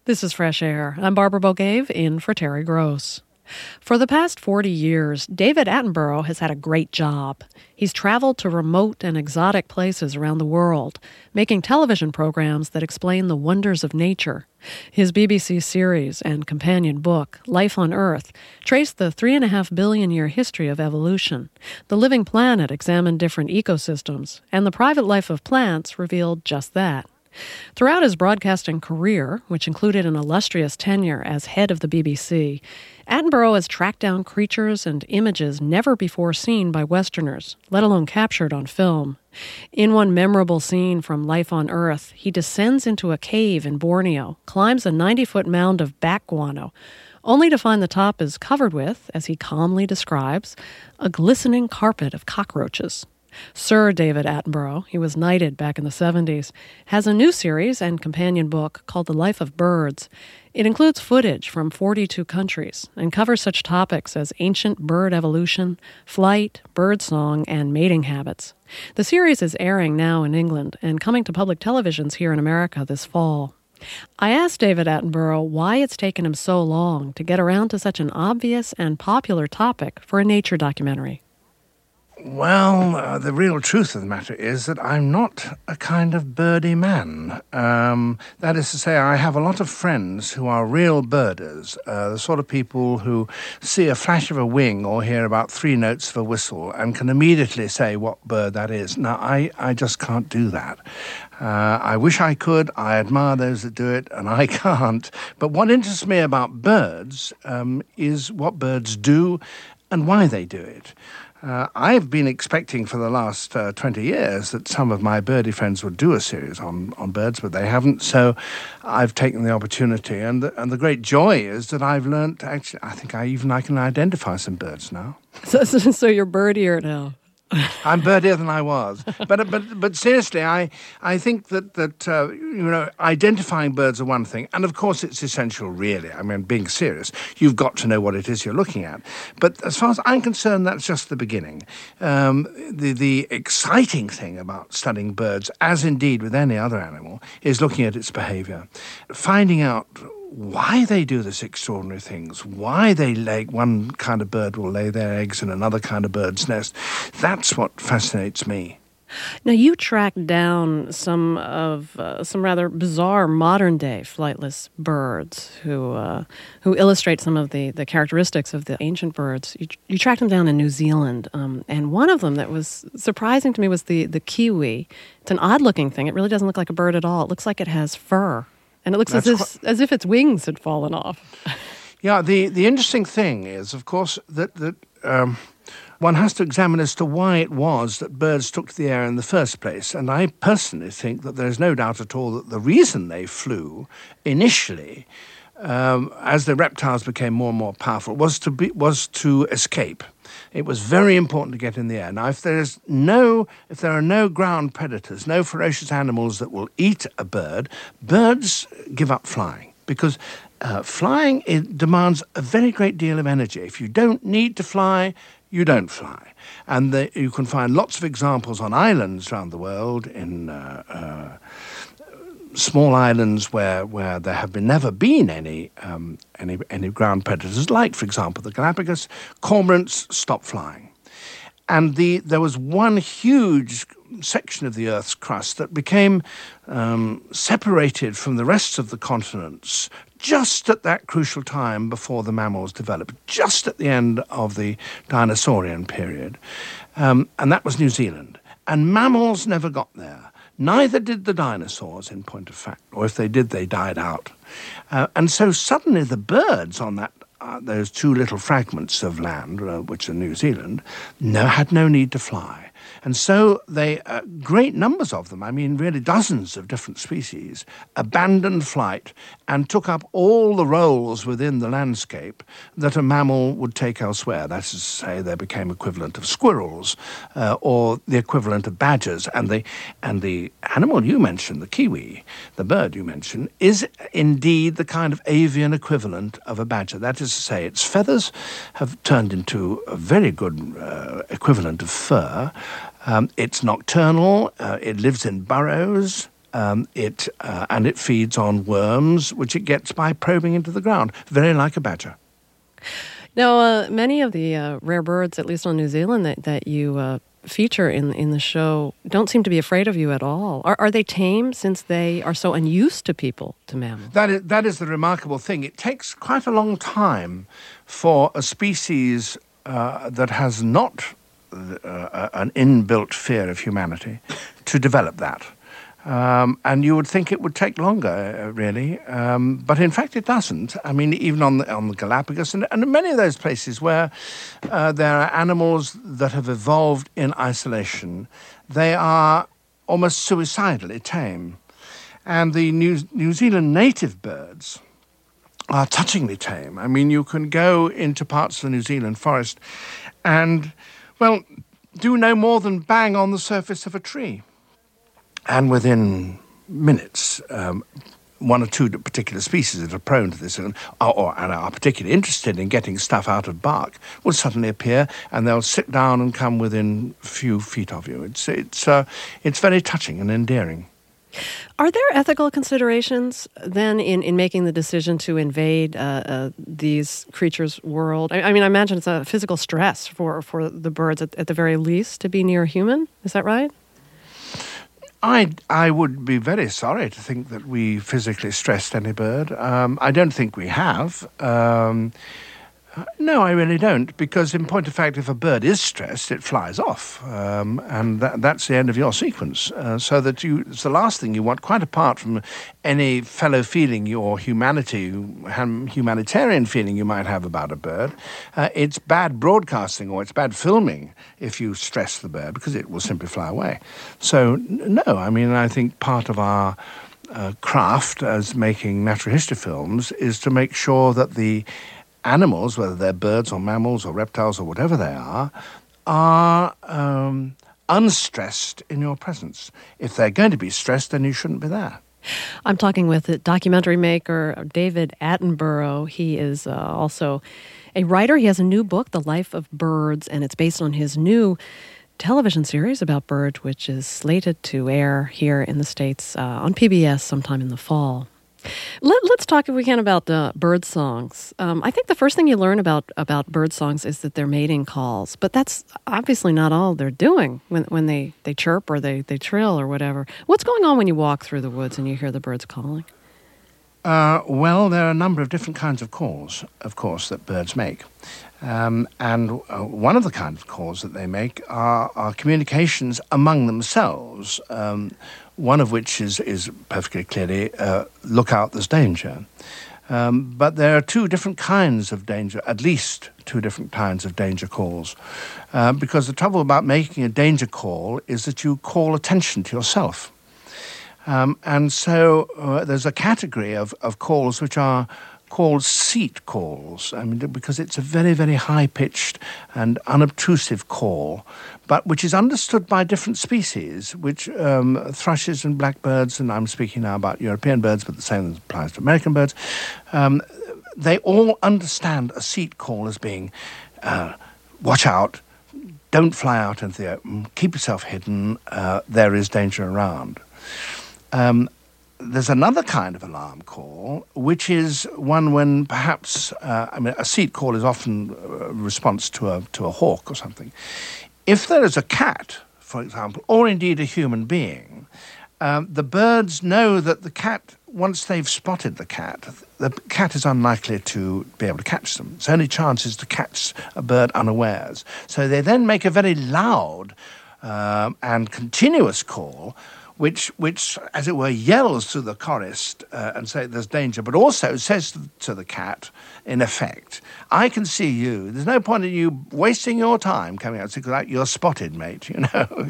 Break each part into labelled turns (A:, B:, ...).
A: This is Fresh Air. I'm Barbara Bogave in for Terry Gross. For the past 40 years, David Attenborough has had a great job. He's traveled to remote and exotic places around the world, making television programs that explain the wonders of nature. His BBC series and companion book, Life on Earth, traced the 3.5 billion year history of evolution. The Living Planet examined different ecosystems, and The Private Life of Plants revealed just that. Throughout his broadcasting career, which included an illustrious tenure as head of the BBC, Attenborough has tracked down creatures and images never before seen by Westerners, let alone captured on film. In one memorable scene from Life on Earth, he descends into a cave in Borneo, climbs a 90-foot mound of bat guano, only to find the top is covered with, as he calmly describes, a glistening carpet of cockroaches. Sir David Attenborough, he was knighted back in the 70s, has a new series and companion book called The Life of Birds. It includes footage from 42 countries and covers such topics as ancient bird evolution, flight, birdsong, and mating habits. The series is airing now in England and coming to public televisions here in America this fall. I asked David Attenborough why it's taken him so long to get around to such an obvious and popular topic for a nature documentary.
B: Well, the real truth of the matter is that I'm not a kind of birdie man. That is to say, I have a lot of friends who are real birders, the sort of people who see a flash of a wing or hear about 3 notes of a whistle and can immediately say what bird that is. Now, I just can't do that. I wish I could. I admire those that do it, and I can't. But what interests me about birds is what birds do and why they do it. I've been expecting for the last 20 years that some of my birdie friends would do a series on birds, but they haven't. So I've taken the opportunity, and the great joy is that I've learnt. Actually, I think I can identify some birds now.
A: So you're birdier now.
B: I'm birdier than I was, but seriously, I think that identifying birds are one thing, and of course it's essential. Really, I mean, being serious, you've got to know what it is you're looking at. But as far as I'm concerned, that's just the beginning. The exciting thing about studying birds, as indeed with any other animal, is looking at its behaviour, finding out why they do this extraordinary things, why one kind of bird will lay their eggs in another kind of bird's nest. That's what fascinates me.
A: Now, you tracked down some rather bizarre modern-day flightless birds who illustrate some of the characteristics of the ancient birds. You tracked them down in New Zealand, and one of them that was surprising to me was the kiwi. It's an odd-looking thing. It really doesn't look like a bird at all. It looks like it has fur. And it looks as if its wings had fallen off.
B: Yeah, the interesting thing is, of course, that one has to examine as to why it was that birds took to the air in the first place. And I personally think that there's no doubt at all that the reason they flew initially, as the reptiles became more and more powerful, was to escape. It was very important to get in the air. Now, if there are no ground predators, no ferocious animals that will eat a bird, birds give up flying because flying demands a very great deal of energy. If you don't need to fly, you don't fly. And you can find lots of examples on islands around the world, in small islands where there have never been any ground predators, like, for example, the Galapagos. Cormorants stopped flying. And there was one huge section of the Earth's crust that became separated from the rest of the continents just at that crucial time before the mammals developed, just at the end of the dinosaurian period. And that was New Zealand. And mammals never got there. Neither did the dinosaurs, in point of fact, or if they did, they died out. And so suddenly the birds on those 2 little fragments of land, which are New Zealand, had no need to fly. And so great numbers of them, I mean really dozens of different species, abandoned flight and took up all the roles within the landscape that a mammal would take elsewhere. That is to say, they became equivalent of squirrels or the equivalent of badgers. And the animal you mentioned, the kiwi, the bird you mentioned, is indeed the kind of avian equivalent of a badger. That is to say, its feathers have turned into a very good equivalent of fur. It's nocturnal, it lives in burrows, And it feeds on worms, which it gets by probing into the ground, very like a badger.
A: Now, many of the rare birds, at least on New Zealand, that you feature in the show, don't seem to be afraid of you at all. Are they tame since they are so unused to people, to mammals?
B: That is the remarkable thing. It takes quite a long time for a species that has not an inbuilt fear of humanity to develop that. And you would think it would take longer, really, but in fact it doesn't. I mean, even on the Galapagos and many of those places where there are animals that have evolved in isolation, they are almost suicidally tame. And the New Zealand native birds are touchingly tame. I mean, you can go into parts of the New Zealand forest and, well, do no more than bang on the surface of a tree. And within minutes, one or two particular species that are prone to this and are particularly interested in getting stuff out of bark will suddenly appear, and they'll sit down and come within a few feet of you. It's very touching and endearing.
A: Are there ethical considerations then in making the decision to invade these creatures' world? I mean, I imagine it's a physical stress for the birds at the very least to be near a human. Is that right?
B: I would be very sorry to think that we physically stressed any bird. I don't think we have. No, I really don't, because in point of fact, if a bird is stressed, it flies off, and that's the end of your sequence. So that it's the last thing you want, quite apart from any fellow feeling or humanitarian feeling you might have about a bird. It's bad broadcasting or it's bad filming if you stress the bird, because it will simply fly away. So, no, I mean, I think part of our craft as making natural history films is to make sure that the animals, whether they're birds or mammals or reptiles or whatever they are unstressed in your presence. If they're going to be stressed, then you shouldn't be there.
A: I'm talking with the documentary maker David Attenborough. He is also a writer. He has a new book, The Life of Birds, and it's based on his new television series about birds, which is slated to air here in the States on PBS sometime in the fall. Let's talk, if we can, about bird songs. I think the first thing you learn about bird songs is that they're mating calls, but that's obviously not all they're doing when they chirp or they trill or whatever. What's going on when you walk through the woods and you hear the birds calling?
B: Well, there are a number of different kinds of calls, of course, that birds make. And one of the kinds of calls that they make are communications among themselves, one of which is perfectly clearly, look out, there's danger. But there are two different kinds of danger, at least two different kinds of danger calls. Because the trouble about making a danger call is that you call attention to yourself. And so there's a category of calls which are called seat calls, I mean, because it's a very, very high-pitched and unobtrusive call, but which is understood by different species, which thrushes and blackbirds, and I'm speaking now about European birds, but the same applies to American birds, they all understand a seat call as being, watch out, don't fly out into the open, keep yourself hidden, there is danger around. There's another kind of alarm call, which is one when perhaps, a seat call is often a response to a hawk or something. If there is a cat, for example, or indeed a human being, the birds know that the cat, once they've spotted the cat is unlikely to be able to catch them. Its only chance is to catch a bird unawares. So they then make a very loud and continuous call, which, as it were, yells through the forest and says there's danger, but also says to the cat, in effect, I can see you. There's no point in you wasting your time coming out because you're spotted, mate. You know,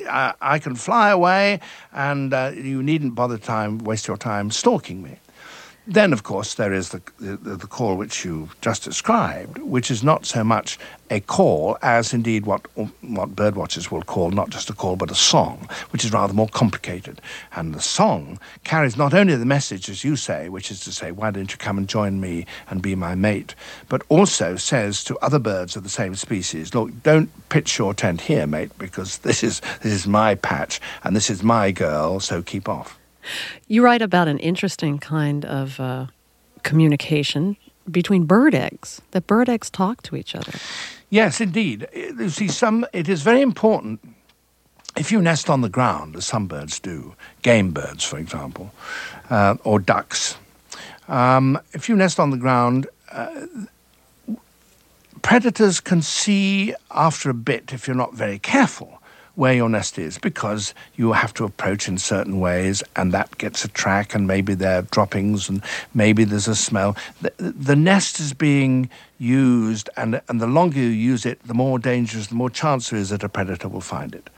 B: I can fly away, and you needn't waste your time stalking me. Then, of course, there is the call which you just described, which is not so much a call as indeed what bird watchers will call not just a call but a song, which is rather more complicated. And the song carries not only the message, as you say, which is to say, why don't you come and join me and be my mate, but also says to other birds of the same species, look, don't pitch your tent here, mate, because this is my patch and this is my girl, so keep off.
A: You write about an interesting kind of communication between bird eggs, that bird eggs talk to each other.
B: Yes, indeed. You see, it is very important, if you nest on the ground, as some birds do, game birds, for example, or ducks. If you nest on the ground, predators can see after a bit, if you're not very careful, where your nest is, because you have to approach in certain ways, and that gets a track, and maybe there are droppings, and maybe there's a smell. The nest is being used, and the longer you use it, the more dangerous, the more chance there is that a predator will find it.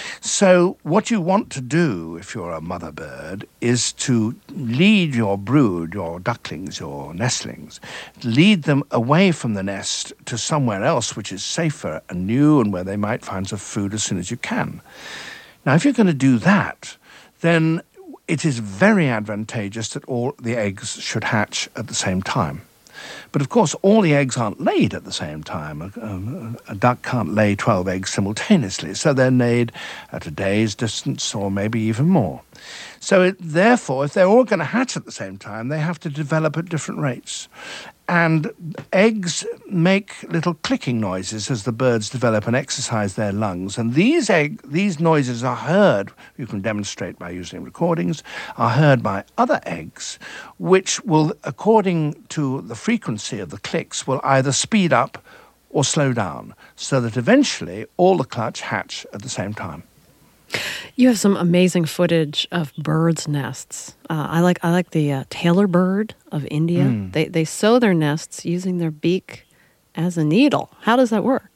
B: So what you want to do, if you're a mother bird, is to lead your brood, your ducklings, your nestlings, lead them away from the nest to somewhere else which is safer and new and where they might find some food as soon as you can. Now, if you're going to do that, then it is very advantageous that all the eggs should hatch at the same time. But of course, all the eggs aren't laid at the same time. A duck can't lay 12 eggs simultaneously, so they're laid at a day's distance or maybe even more. So therefore, if they're all going to hatch at the same time, they have to develop at different rates. And eggs make little clicking noises as the birds develop and exercise their lungs. And these noises are heard, you can demonstrate by using recordings, are heard by other eggs, which will, according to the frequency of the clicks, will either speed up or slow down, so that eventually all the clutch hatch at the same time.
A: You have some amazing footage of birds' nests. I like the Tailor bird of India. They sew their nests using their beak as a needle. How does that work?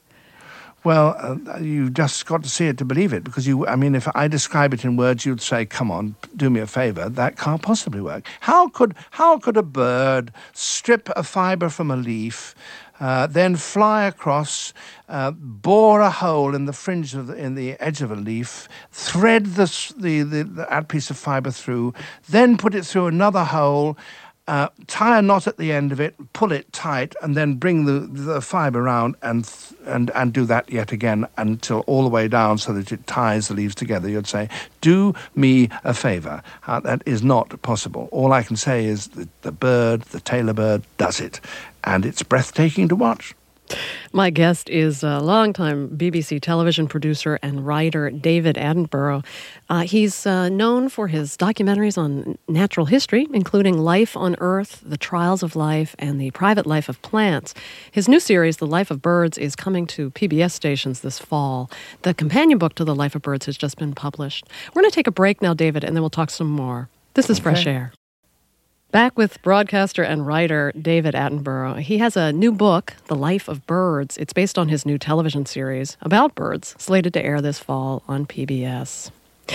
B: Well, you just got to see it to believe it, because if I describe it in words, you'd say, come on, do me a favor, that can't possibly work. How could a bird strip a fiber from a leaf, then fly across, bore a hole in the fringe in the edge of a leaf, thread that piece of fiber through, then put it through another hole, tie a knot at the end of it, pull it tight, and then bring the fiber around and do that yet again until all the way down so that it ties the leaves together. You'd say, do me a favor. That is not possible. All I can say is that the tailor bird, does it. And it's breathtaking to watch.
A: My guest is a longtime BBC television producer and writer David Attenborough. He's known for his documentaries on natural history, including Life on Earth, The Trials of Life, and The Private Life of Plants. His new series, The Life of Birds, is coming to PBS stations this fall. The companion book to The Life of Birds has just been published. We're going to take a break now, David, and then we'll talk some more. This is Fresh Air. Back with broadcaster and writer David Attenborough. He has a new book, The Life of Birds. It's based on his new television series about birds, slated to air this fall on PBS.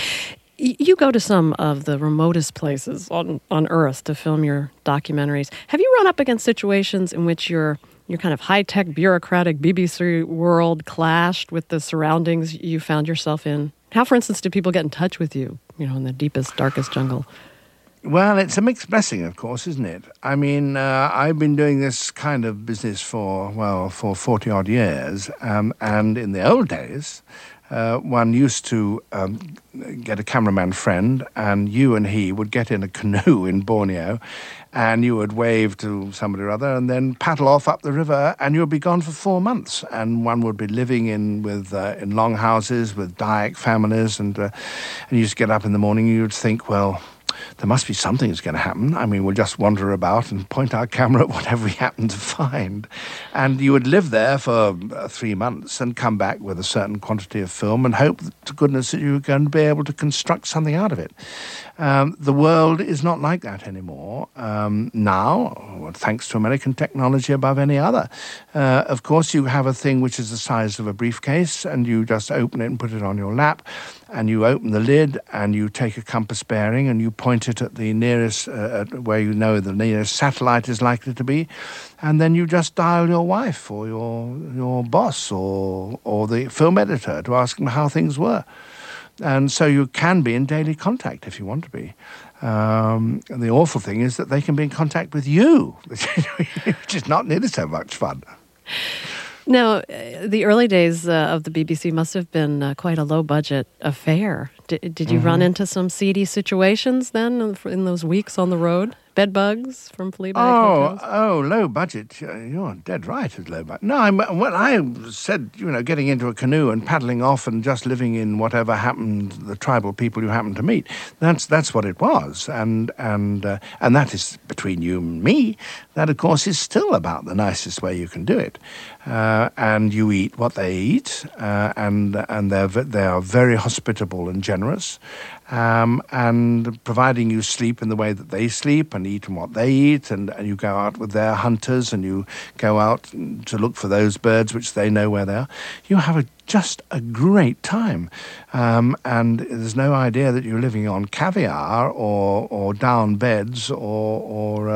A: You go to some of the remotest places on Earth to film your documentaries. Have you run up against situations in which your kind of high-tech, bureaucratic BBC world clashed with the surroundings you found yourself in? How, for instance, do people get in touch with you, in the deepest, darkest jungle?
B: Well, it's a mixed blessing, of course, isn't it? I've been doing this kind of business for 40-odd years, and in the old days, one used to get a cameraman friend, and you and he would get in a canoe in Borneo, and you would wave to somebody or other, and then paddle off up the river, and you'd be gone for 4 months. And one would be living in long houses with Dayak families, and you just get up in the morning, and you'd think, well, there must be something that's going to happen. We'll just wander about and point our camera at whatever we happen to find. And you would live there for 3 months and come back with a certain quantity of film and hope to goodness that you were going to be able to construct something out of it. The world is not like that anymore. Now, thanks to American technology above any other. Of course, you have a thing which is the size of a briefcase, and you just open it and put it on your lap, and you open the lid, and you take a compass bearing, and you point it at the nearest, where you know the nearest satellite is likely to be, and then you just dial your wife or your boss or the film editor to ask them how things were. And so you can be in daily contact if you want to be. And the awful thing is that they can be in contact with you, which is not nearly so much fun.
A: Now, the early days of the BBC must have been quite a low-budget affair. Did you run into some seedy situations then in those weeks on the road? Bed bugs from Fleabag hotels?
B: Oh, low budget. You're dead right, it's low budget. No, I said, getting into a canoe and paddling off and just living in whatever happened, the tribal people you happen to meet, that's what it was. And that is between you and me. That, of course, is still about the nicest way you can do it. And you eat what they eat, and they are very hospitable and generous. And providing you sleep in the way that they sleep and eat in what they eat, and you go out with their hunters and you go out to look for those birds which they know where they are, you have just a great time. And there's no idea that you're living on caviar or down beds or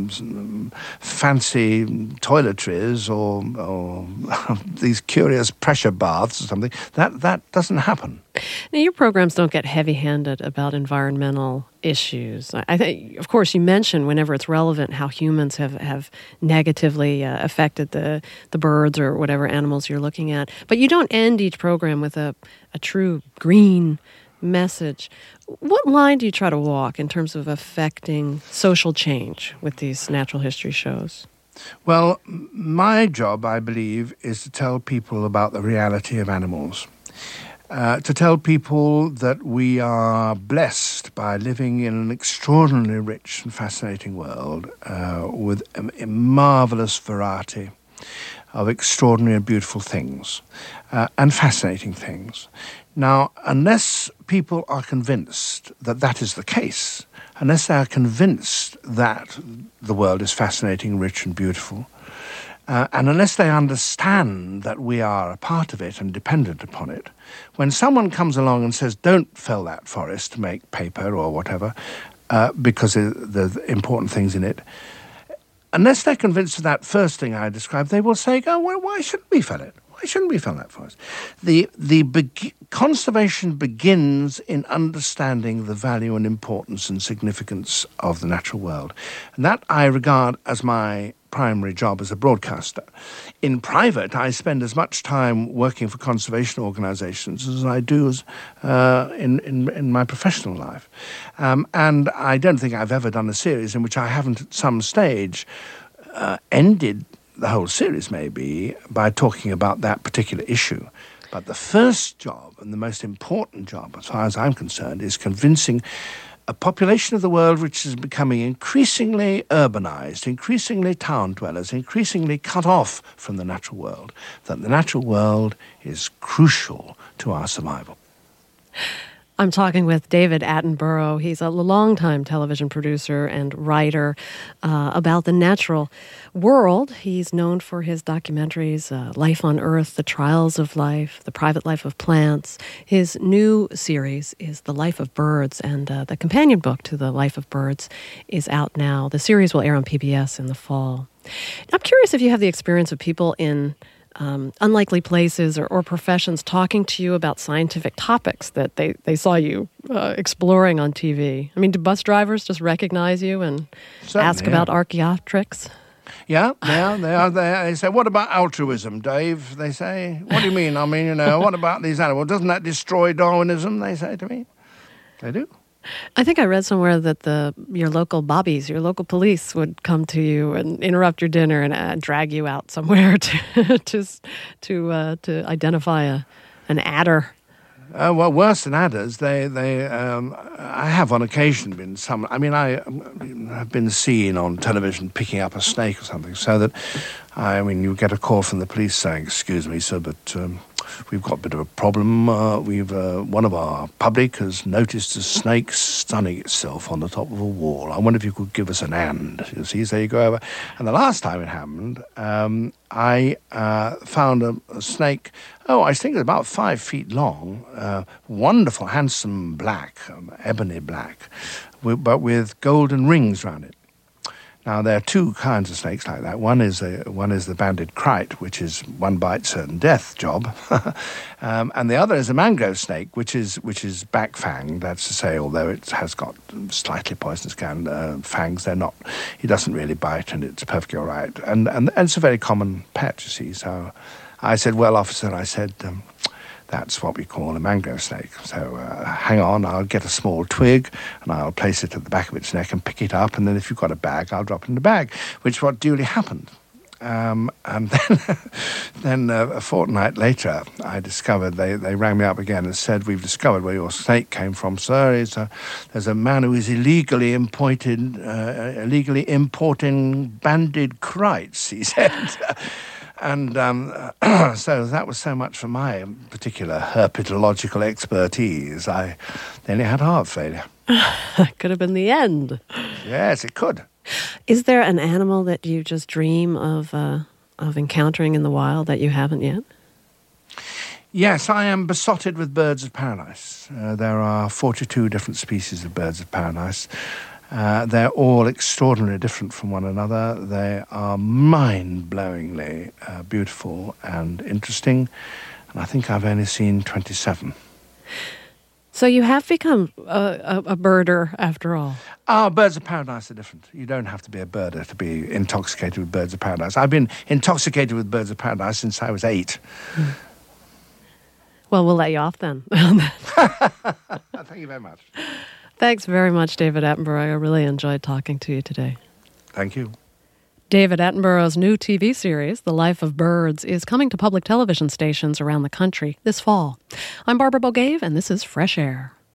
B: fancy toiletries or these curious pressure baths or something. That doesn't happen.
A: Now, your programs don't get heavy-handed about environmental issues. I think, of course, you mention whenever it's relevant how humans have negatively affected the birds or whatever animals you're looking at. But you don't end each program with a true green message. What line do you try to walk in terms of affecting social change with these natural history shows?
B: Well, my job, I believe, is to tell people about the reality of animals. To tell people that we are blessed by living in an extraordinarily rich and fascinating world with a marvelous variety of extraordinary and beautiful things and fascinating things. Now, unless people are convinced that that is the case, unless they are convinced that the world is fascinating, rich and beautiful, and unless they understand that we are a part of it and dependent upon it, when someone comes along and says, don't fell that forest to make paper or whatever, because there's important things in it, unless they're convinced of that first thing I described, they will say, well, why shouldn't we fell it? Why shouldn't we fell that forest? Conservation begins in understanding the value and importance and significance of the natural world. And that I regard as my primary job as a broadcaster. In private, I spend as much time working for conservation organizations as I do in my professional life. And I don't think I've ever done a series in which I haven't at some stage ended the whole series, maybe, by talking about that particular issue. But the first job and the most important job, as far as I'm concerned, is convincing a population of the world which is becoming increasingly urbanized, increasingly town dwellers, increasingly cut off from the natural world, that the natural world is crucial to our survival.
A: I'm talking with David Attenborough. He's a longtime television producer and writer about the natural world. He's known for his documentaries, Life on Earth, The Trials of Life, The Private Life of Plants. His new series is The Life of Birds, and the companion book to The Life of Birds is out now. The series will air on PBS in the fall. I'm curious if you have the experience of people in unlikely places or professions talking to you about scientific topics that they saw you exploring on TV. I mean, do bus drivers just recognize you and ask about Archaeopteryx?
B: Yeah, they are. They say, what about altruism, Dave? They say, what do you mean? I mean, what about these animals? Doesn't that destroy Darwinism, they say to me? They do.
A: I think I read somewhere that your local bobbies, your local police would come to you and interrupt your dinner and drag you out somewhere to identify an adder.
B: Well, worse than adders, I have on occasion been some. I mean, I have been seen on television picking up a snake or something. So that, you get a call from the police saying, "Excuse me, sir, but we've got a bit of a problem. One of our public has noticed a snake sunning itself on the top of a wall. I wonder if you could give us an hand. You see, so you go over. And the last time it happened, I found a snake. Oh, I think it's about 5 feet long. Wonderful, handsome black, ebony black, but with golden rings around it. Now, there are two kinds of snakes like that. One is the banded kite, which is one bite, certain death job, and the other is a mangrove snake, which is back-fanged. That's to say, although it has got slightly poisonous fangs, they're not. He doesn't really bite, and it's perfectly all right. And it's a very common pet, you see. So I said, "Well, officer," I said, that's what we call a mangrove snake. So hang on, I'll get a small twig and I'll place it at the back of its neck and pick it up, and then if you've got a bag, I'll drop it in the bag, which is what duly happened. And then a fortnight later, I discovered, they rang me up again and said, "We've discovered where your snake came from, sir. There's a man who is illegally importing banded kites," he said. And so that was so much for my particular herpetological expertise. I nearly had heart failure.
A: Could have been the end.
B: Yes, it could.
A: Is there an animal that you just dream of encountering in the wild that you haven't yet?
B: Yes, I am besotted with birds of paradise. There are 42 different species of birds of paradise. They're all extraordinarily different from one another. They are mind-blowingly beautiful and interesting, and I think I've only seen 27.
A: So you have become a birder after all.
B: Birds of paradise are different. You don't have to be a birder to be intoxicated with birds of paradise. I've been intoxicated with birds of paradise since I was 8.
A: Well, we'll let you off then.
B: Thank you very much.
A: Thanks very much, David Attenborough. I really enjoyed talking to you today.
B: Thank you.
A: David Attenborough's new TV series, The Life of Birds, is coming to public television stations around the country this fall. I'm Barbara Bogave, and this is Fresh Air.